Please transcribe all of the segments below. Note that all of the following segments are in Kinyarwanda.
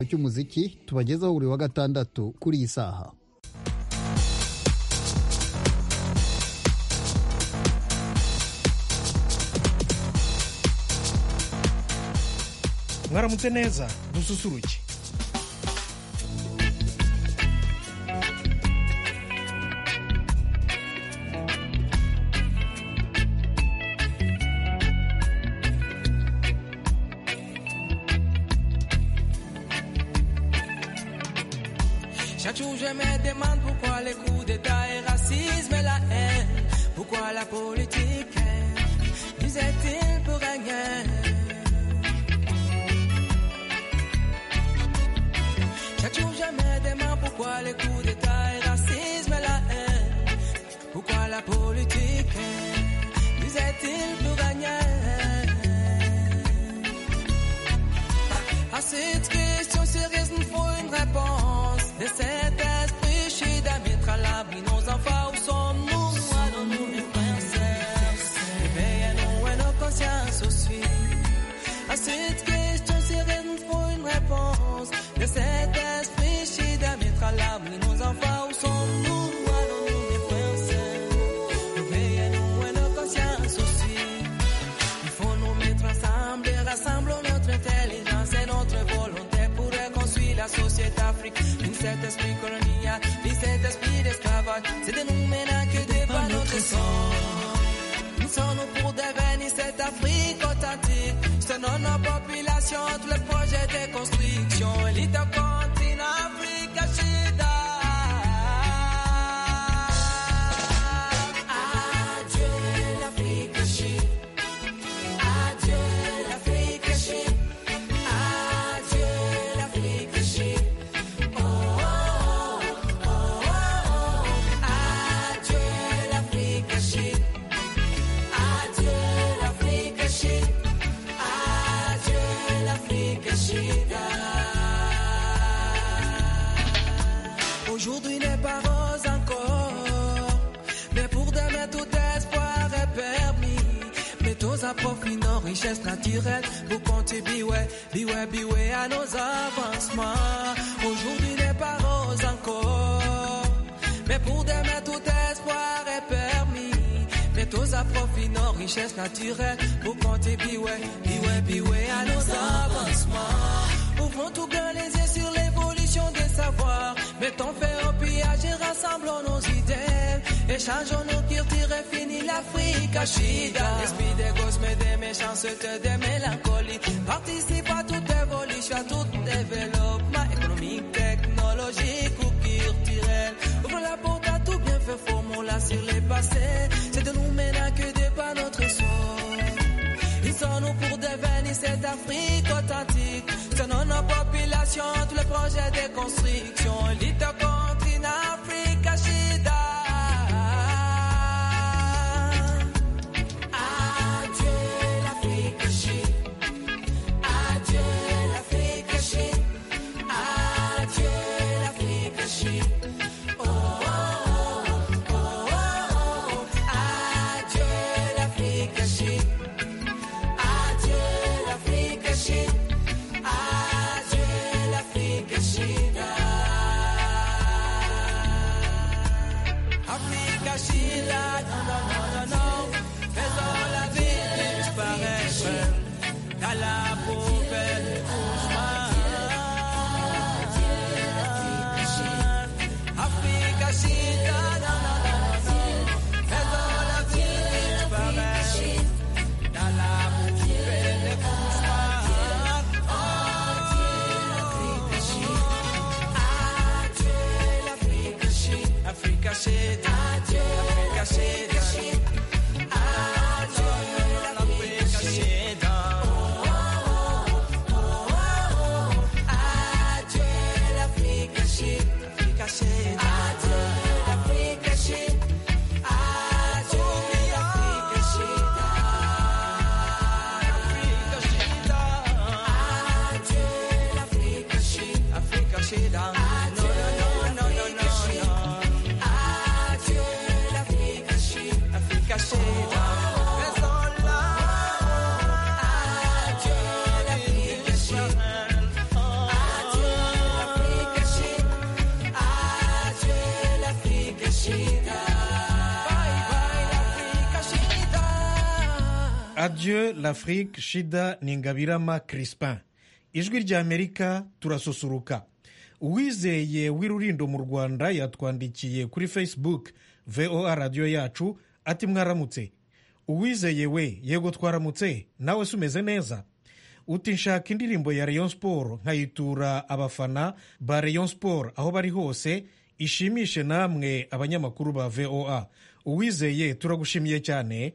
cy'umuziki tubagezaho buri wa gatandatu kuri iyi saha. mwaramutse neza dususuruke. Chaque jour je me demande pourquoi les coups d'état et racisme et la haine. Pourquoi la politique disait-il pour gagner. Chaque jour je me demande pourquoi les coups d'état et racisme et la haine. Pourquoi la politique disait-il pour gagner. À cette question sérieuse nous faut une réponse. De cet esprit chez mettre à l'abri nos enfants, où sommes-nous? Allons-nous mes frères et sœurs? Éveillez-nous et nos consciences aussi. À cette question sérieuse nous faut une réponse. De cet esprit chez mettre à l'abri nos enfants, où sommes-nous? Allons-nous mes frères et sœurs? Éveillez-nous et nos consciences aussi. Il faut nous mettre ensemble et rassemblons notre intelligence et notre volonté pour reconstruire la société africaine. Cet esprit colonial, ni cet esprit d'esclavage, c'est de nous maintenant que débat notre sang. Nous sommes pour devenir cette Afrique authentique. Selon nos populations, tous les projets de construction. Élite au continent Afrique, Chida. Adieu l'Afrique, Chida. Adieu l'Afrique, Chida. Adieu l'Afrique, Chida. Aujourd'hui n'est pas rose encore, mais pour demain tout espoir est permis. Mettons à profit nos richesses naturelles pour contribuer à nos avancements. Aujourd'hui n'est pas rose encore, mais pour demain tout espoir est permis. Mettons à profit nos richesses naturelles pour contribuer à nos avancements. Ouvrons tout bien les yeux sur l'évolution des savoirs. Mettons fin au pillage et rassemblons nos idées. Échangeons nos cultures et finis l'Afrique à Chida. L'esprit des gosses mais des méchancetés, des mélancolies. Participe à toute évolution, à tout développement économique, technologique ou culturel. Ouvre la porte à tout bien fait, formons-la sur les passés. C'est de nous maintenant que dépend notre sort. Ils sont nous pour devenir cette Afrique authentique. Selon nos populations, tous les projets de construction. Élite au continent Afrique, Chida. Adieu l'Afrique, Chida. Adieu l'Afrique, Chida. Adieu l'Afrique, Chida. Oh, oh, oh, oh, oh. Adieu l'Afrique, Chida. Adieu l'Afrique, Chida. Adieu l'Afrique, Chida. Adieu l'Afrique, Shida Ningabirama Crispin. Ijwi ry'Amerika turasusuruka. Uwizeye w'Irurindo mu Rwanda yatwandikiye kuri Facebook VOA radio yacu ati mwaramutse. Uwizeye we, yego twaramutse, nawe sumeze neza. Uti nshaka indirimbo ya Rayon Sport nkayitura abafana ba Rayon Sport aho bari hose, ishimishe namwe abanyamakuru ba VOA. Uwizeye turagushimiye cyane.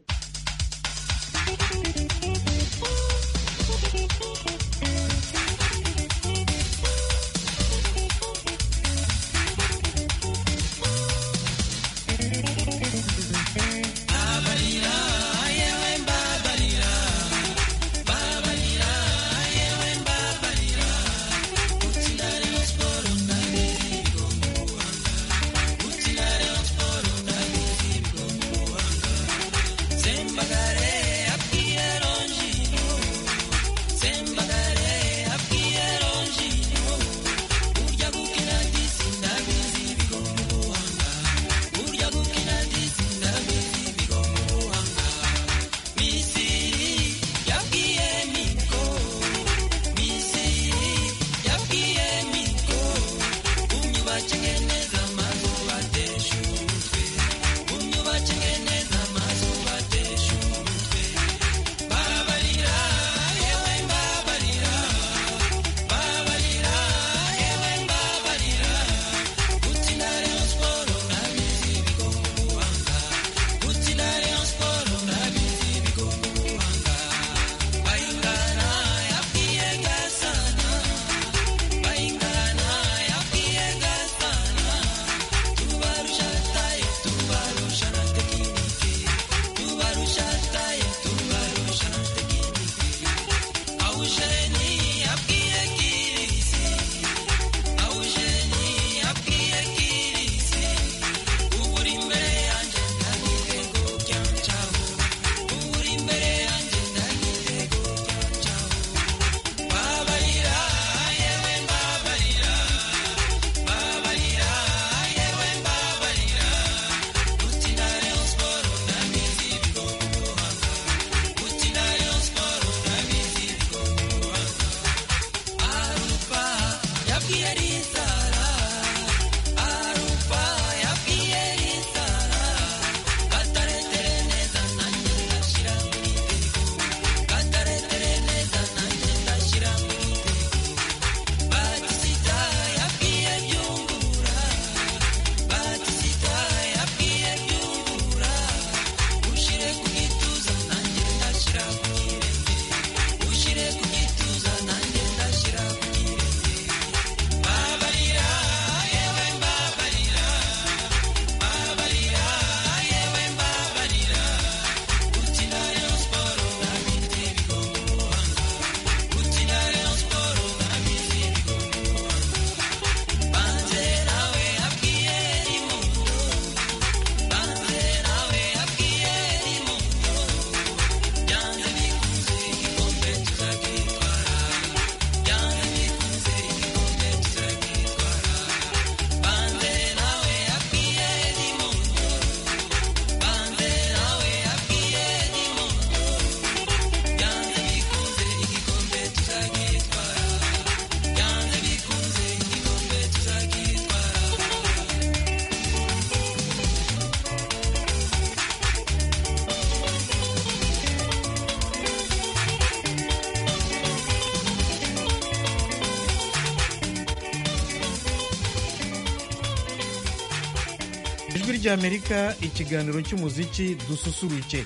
Ijwi ry'Amerika, ikiganiro cy'umuziki dususuruke.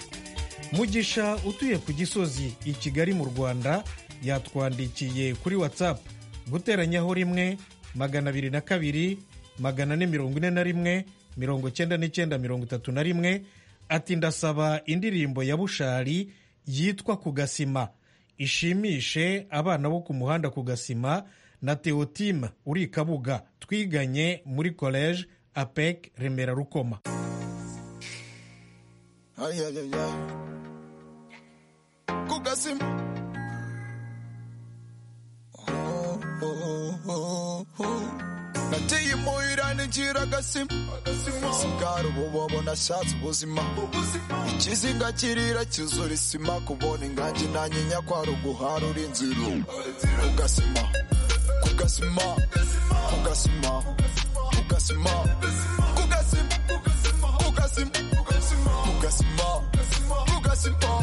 Mugisha utuye ku Gisozi i Kigali mu Rwanda yatwandikiye kuri WhatsApp guteranyaho 1 202 441 99 ati ndasaba indirimbo ya Bushari yitwa Ku Gasima ishimishe abana bo ku muhanda ku Gasima na Theotime uri Kabuga twiganye muri college APEC Remera Rukoma. Ku Gasima nateye muhira nigira agasima sigara ububobo nashatse ubuzima ikizinga kirira cyuzura isima kubona ingangi nanyinya kwari uguharura inzira kugasima kugasima kugasima kugasima kugasima kugasima kugasima kugasima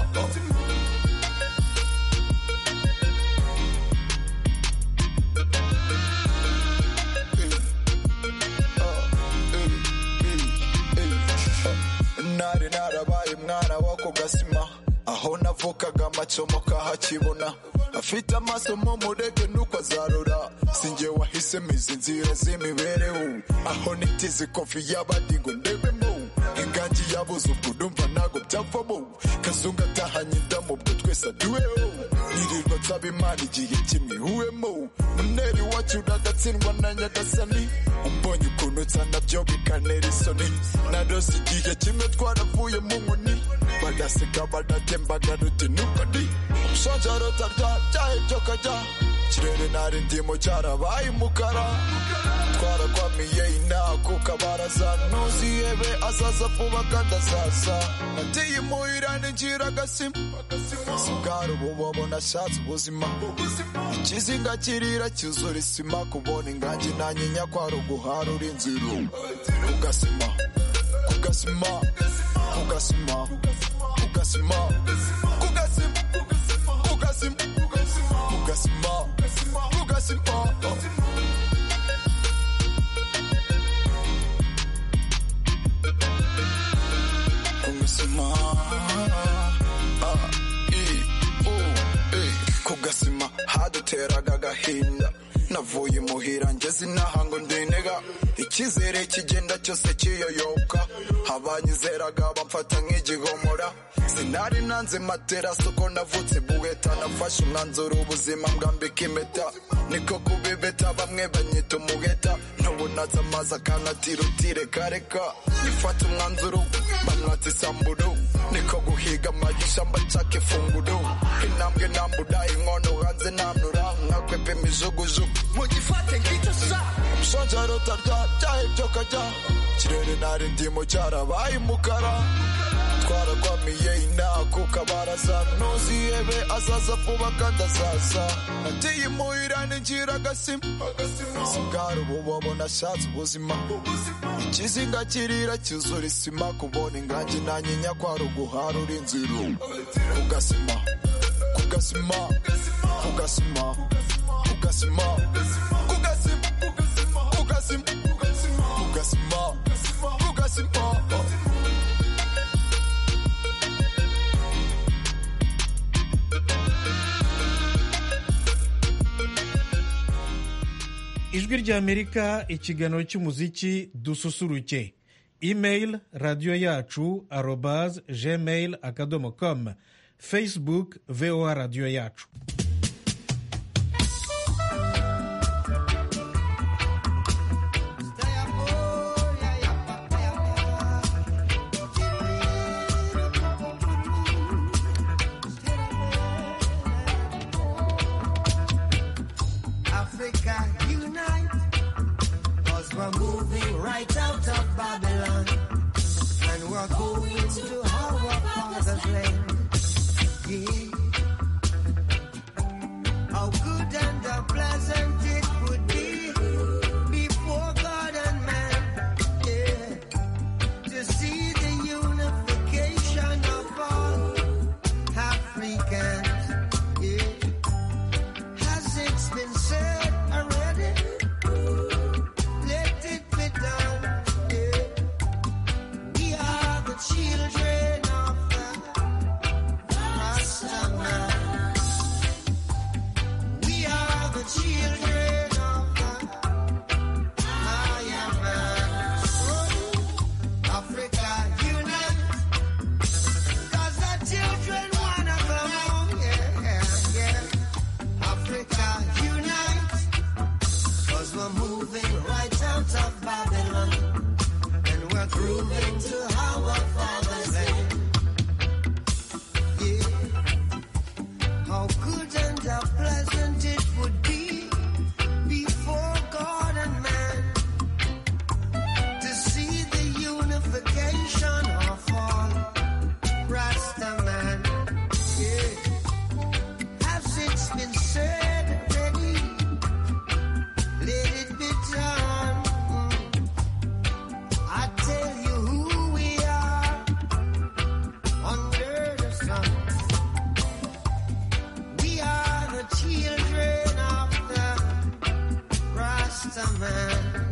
nari narabaye mwana wo kugasima aho navukaga amacomo kahakibona afite amaso mu mureke nuko azarura sinjye wahisemo izi nzira z'imibereho aho nitize kofi y'abandi ngo ndebemo ingangi yabuze ubwo ndumva ntago byavamo kazungu atahanye indamu ubwo twese aduweho nirirwa nsaba imana igihe kimwe huwemo muneri wacu uragatsindwa na nyagasani umbonye ukuntu nsa nabyo bikanera isoni narose igihe kimwe twaravuye mu nkoni bagaseka badatembaga ruti nuko ndi umushonje arotarya byahebyo kajya kirere nari ndimo cyarabaye umukara twarakwamiye inaha ku kabaraza ntuzihebe azaza vuba kandi azaza nateye imuhira ninjira agasima sigara ububobo nashatse ubuzima ikizinga kirira cyuzura isima kubona ingangi nanyinya kwari uguharura inzira kugasima kugasima kugasima kugasima kugasima kugasima kugasima kugasima kugasima haduteraga agahinda navuye imuhira ngeze inaha ngo ndinega icyizere kigenda cyose kiyoyoka abanyizeraga bamfata nk'igihomora sinari nanze materasi uko navutse buheta nafashe umwanzuro ubuzima mbwambika impeta niko kubibeta bamwe banyita umuheta ntubunaza amazi akanatira utirekareka nifata umwanzuro bamwatsa isamburo niko guhiga amagisha mbacaka ifunguro intambwe nambura inkono hanze namnura nkakwepa imijugujugu mugifate nk'icyo sa umushonje arotarya byahebyo kajya kirere nari ndimo cyarabaye umukara twarakwamiye inaha ku kabaraza ntuzihebe azaza vuba kandi azaza nateye imuhira ninjira agasima sigara ububobo nashatse ubuzima ikizinga kirira cyuzura isima kubona ingangi nanyinya kwari uguharura inzira kugasima kugasima kugasima kugasima kugasima kugasima kugasima kugasima ijwi ry'amerika ikiganiro cy'umuziki dususuruke email radiyo yacu @gmail.com facebook voa radiyo yacu Rasta man.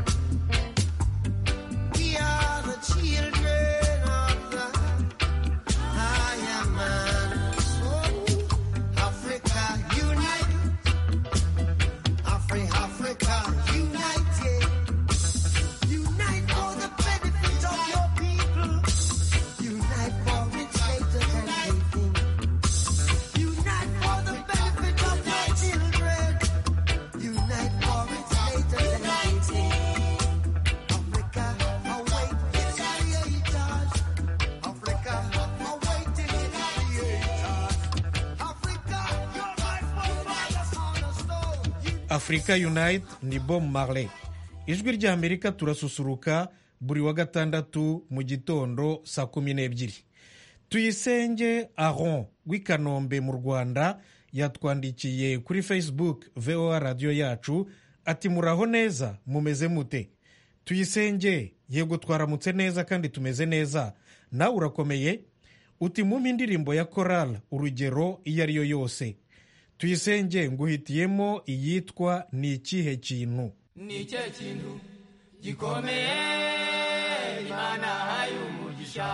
We are the children of the higher man. So Africa unite, Africa unite, yeah. Unite for the benefit of your people. Unite for its greater than anything. Unite for the benefit of your children. Unite for its greater than anything. Africa, await its creators. Africa, awaiting its creators. Africa, your life will find us on a stone. Africa Unite ni Bob Marley. Ijwi rya Amerika turasusuruka buri wa gatandatu mu gitondo saa 12:00. Tuyisenge Aron w'i Kanombe mu Rwanda yatwandikiye kuri Facebook VOA radio yacu ati muraho neza mumeze mute. Tuyisenge yego twaramutse neza kandi tumeze neza. Nawe urakomeye? Uti mumpe indirimbo ya Choral urugero iyo ari yo yose. Tuyisenge nguhitiyemo iyitwa ni ikihe kintu. Ni ikihe kintu gikomeye Imana haye umugisha.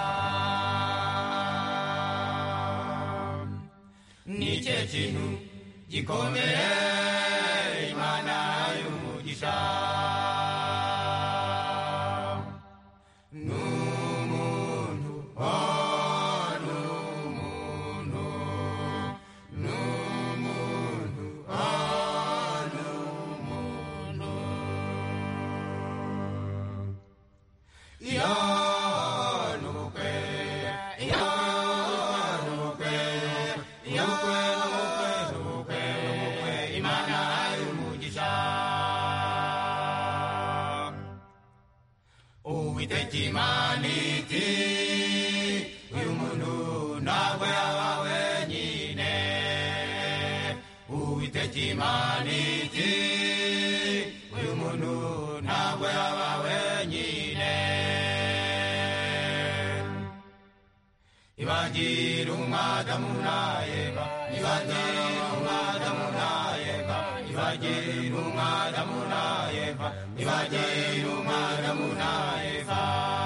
Ni ikihe kintu gikomeye Imana haye umugisha. Uwitekimaniti uyu muntu ntabwo yaba wenyine. Uwitekimaniti uyu muntu ntabwo yaba wenyine. Ibagira umwadamu na Eva, ibagira umwadamu na Eva, ibagira umwadamu na Eva, ibagira umwadamu na Eva.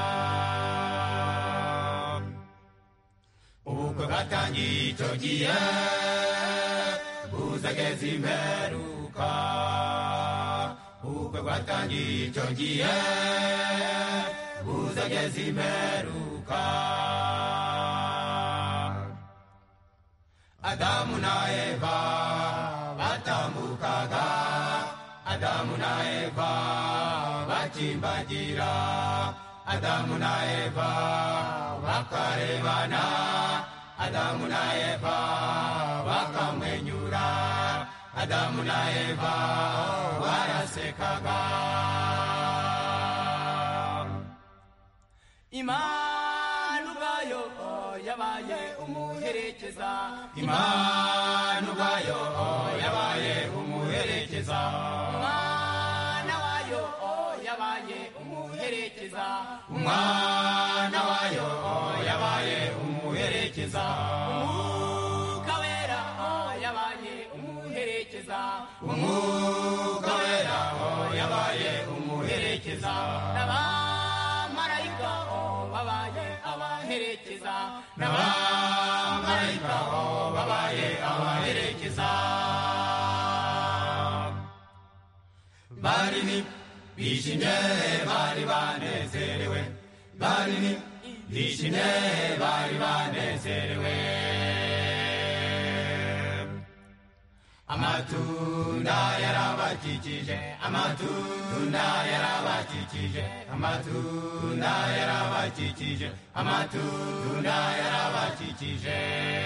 Ubukwe bwatangiye icyo gihe buzageza imperuka. Ubukwe bwatangiye icyo gihe buzageza imperuka. Adamu na Eva batambukaga, Adamu na Eva bakimbagira, Adamu na Eva bakarebana, Adamu na Eva bakamwenyura, Adamu na Eva barasekaga. Imana ubwayo yabaye umuherekeza. Imana ubwayo yabaye umuherekeza. Umwana wayo yabaye umuherekeza. Umwana wayo yabaye umuherekeza. Umwuka wera yabaye umuherekeza. Umwuka wera yabaye umuherekeza. N'abamarayika babaye abaherekeza. N'abamarayika babaye abaherekeza. Barini bishimye bari banezerewe. Barini bishimye bari banezerewe. Amatunda yarabakikije, amatunda yarabakikije, amatunda yarabakikije, amatunda yarabakikije.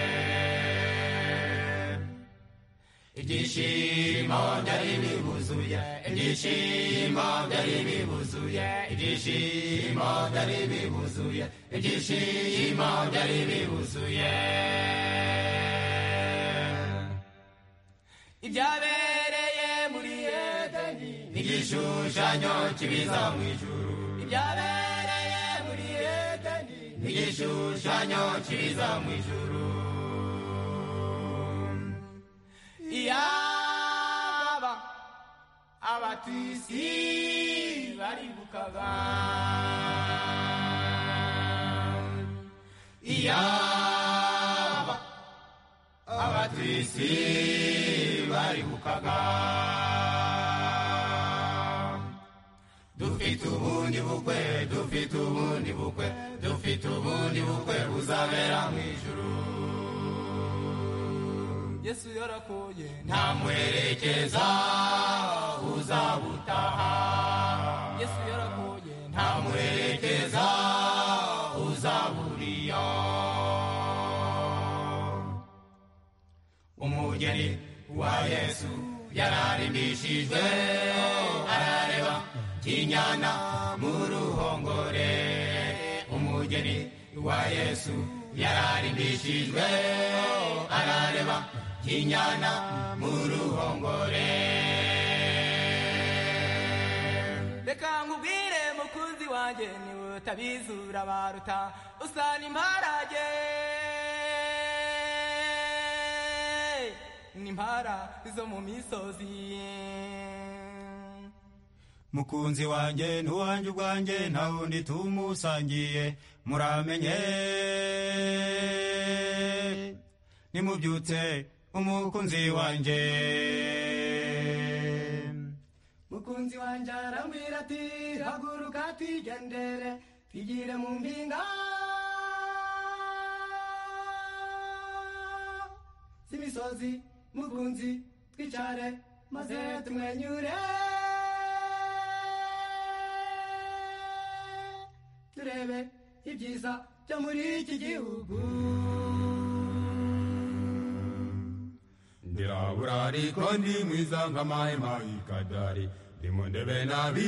Ibyishimo byari bibuzuye, ibyishimo byari bibuzuye, ibyishimo byari bibuzuye, ibyishimo byari bibuzuye. Ibyabereye muri Edeni n'igishushanyo kibiza mu ijuru. Ibyabereye muri Edeni n'igishushanyo kibiza mu ijuru. Iyaba abatwisi baribukaga iyaba abatwisi baribukaga dufite ubundi bukwe dufite ubundi bukwe dufite ubundi bukwe buzabera mu ijuru Yesu yarakoye ntamuherekeza uzabutaha Yesu yarakoye ntamuherekeza uzaburiya umugeni wa Yesu yararimbishijwe arareba kinyana mu ruhongore umugeni wa Yesu yararimbishijwe arareba kinyana mu ruhongore reka nkubwire mukunzi wanjye niwe utabizura baruta usana imparage n'impara zo mu misozi mukunzi wanjye n'uwanjye ubwanjye nta wundi tumusangiye muramenye nimubyutse umukunzi wanjye mukunzi wanjye arambwira ati haguruka twigendere twigire mu mpinga z'imisozi mukunzi twicare maze tumwenyure turebe ibyiza byo muri iki gihugu ndirabura ariko ndi mwiza nk'amahema y'ikadari ndimo ndebe nabi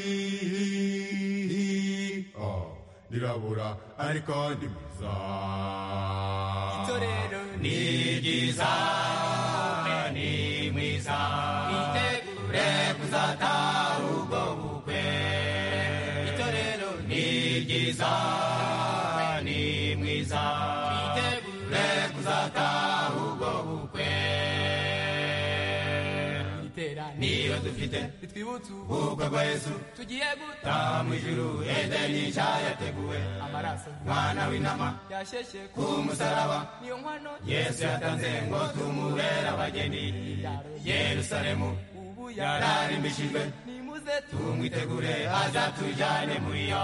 ndirabura ariko ndi mwiza itorero ni ryiza ni mwiza itegure kuzataha ubwo bukwe itorero ni ryiza ni mwiza itegure kuzataha ubwo bukwe niyo dufite bitwibutse ubukwe bwa Yesu tugiye gutaha mu ijuru Edeni nshya yateguwe amaraso mwana w'intama yasheshe ku musaraba niyo nkwano Yesu yatanze ngo tumubere abageni Yerusalemu ubu yararimbishijwe nimuze tumwitegure azatujyane muri yo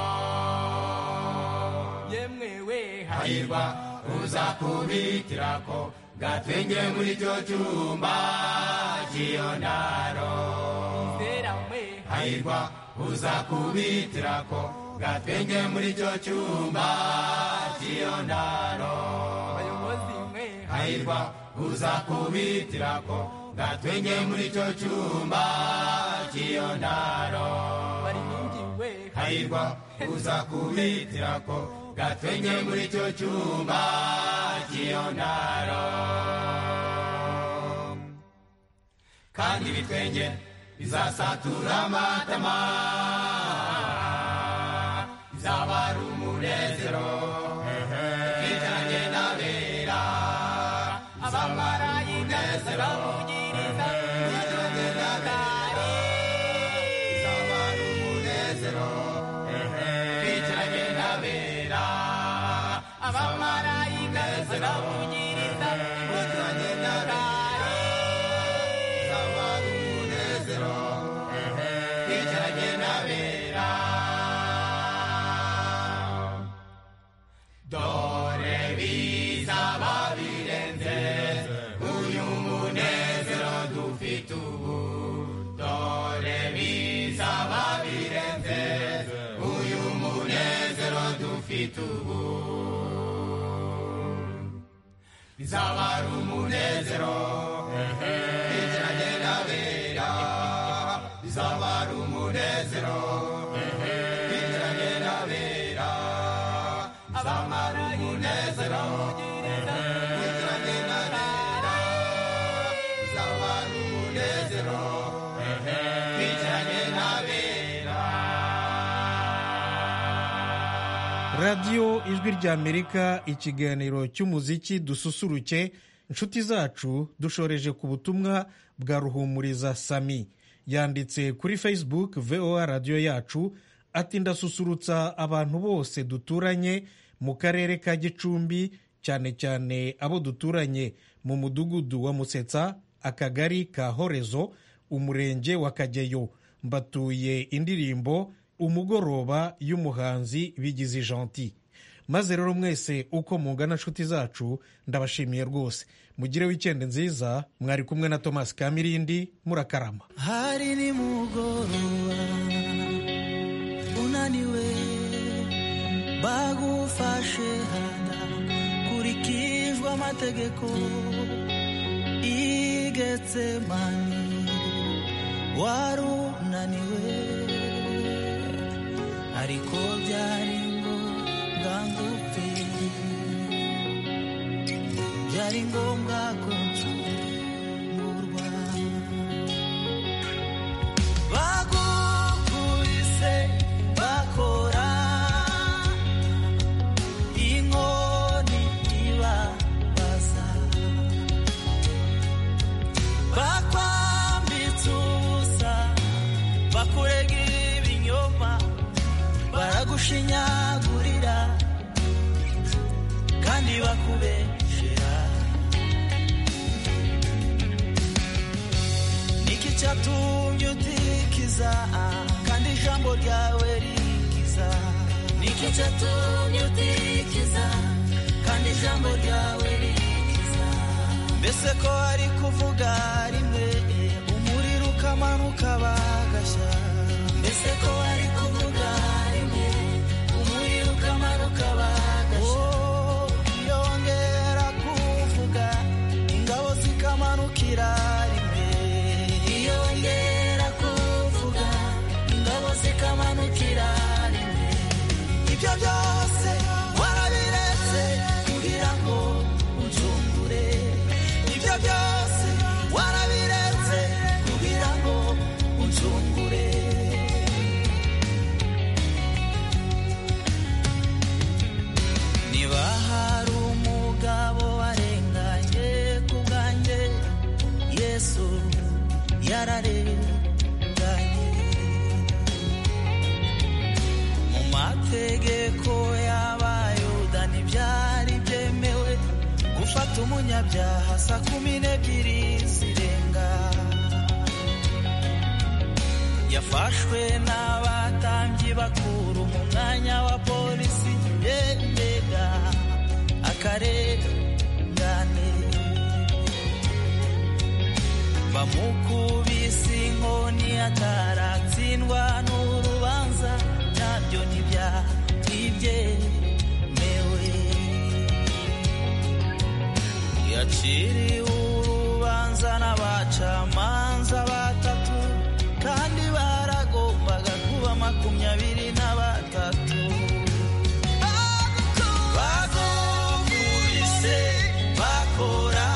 yemwewe hahirwa uzakubitirako gatwenge muri cyo cyumba cy'iyondaro hahirwa uzakubitirako gatwenge muri cyo cyumba cy'iyondaro hahirwa uzakubitirako gatwenge muri cyo cyumba cy'iyondaro hahirwa uzakubitirako gatwenge muri cyo cyumba cy'iyondaro kandi ibitwenge bizasatura amatama bizaba ari umunezero twicaranye n'abera abamarayika baravugiriza twicaranye n'abera bizaba ari umunezero twicaranye n'abera abamarayika baravugiriza twicaranye n'abera dore bizaba birenze uyu munezero dufite ubu dore bizaba birenze uyu munezero dufite ubu bizaba ari umunezero twicaranye n'abera bizaba ari umunezero twicaranye n'abera bizaba ari umunezero twicaranye n'abera bizaba ari umunezero twicaranye n'abera radiyo ijwi ry'amerika ikiganiro cy'umuziki dususuruke inshuti zacu dushoreje ku butumwa bwa Ruhumuriza Sami yanditse kuri Facebook VOA radiyo yacu ati ndasusurutsa abantu bose duturanye mu karere ka Gicumbi, cyane cyane abo duturanye mu mudugudu wa Musetsa, akagari ka Horezo, umurenge wa Kageyo. Mbatuye indirimbo umugoroba y'umuhanzi Bigizi Gentil. Maze rero mwese uko mungana nshuti zacu ndabashimiye rwose. Mugire weekend nziza. Mwari kumwe na Thomas Kamirindi, murakarama. Hari ni mugoroba unaniwe bagufashe handa kurikijwe amategeko igetsemani warunaniwe ariko byari ngombwa ngupfe byari ngombwa ko ncungurwa bagukubise bakora inkoni ibabaza bakwambitse ubusa bakurega ibinyoma baragushinyagurira kandi bakubeshera niki cyatumye utikiza kandi ijambo ryawe rikiza niki cyatumye utikiza kandi ijambo ryawe rikiza mbese ko ari kuvuga rimwe umuriro ukamanuka bagashya mbese ko ari kuvuga rimwe umuriro ukamanuka bagashya yongera kuvuga ingabo zikamanukira rimwe yongera kuvuga ingabo zikamanukira rimwe ibyo byose warabiretse kugira ngo uncungure ibyo byose warabiretse kugira ngo uncungure niba hari umugabo warenganye ku bwanjye Yesu yararenganye mu mategeko y'Abayuda ntibyari byemewe gufata umunyabyaha saa 12 zirenga yafashwe n'abatambyi bakuru mu mwanya wa polisi yendega akarengane bamukubise inkoni ataratsindwa n'urubanza nabyo ntibyabyemewe yaciriwe urubanza n'abacamanza batatu kandi baragombaga kuba 23 bagukubise bakora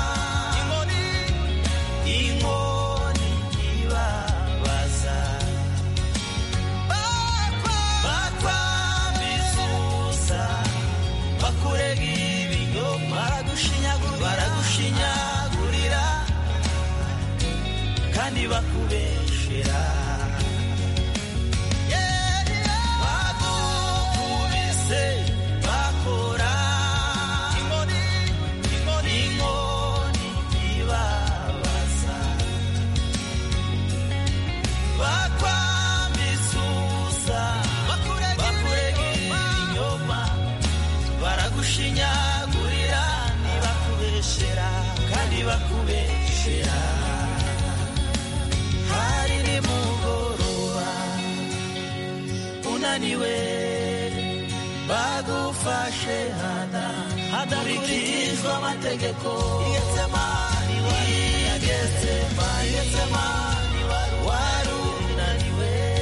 inkoni ibabaza bakwambitse ubusa bakurega ibinyoma baragushinyagurira kandi bakubeshera bagukubise bakora inkoni ibabaza bakwambitse ubusa bakurega ibinyoma baragushinyagurira ntibakubeshera kandi bakubeshera hari ni mugoroba unaniwe bagufashe hadakurikijwe amategeko Getsemani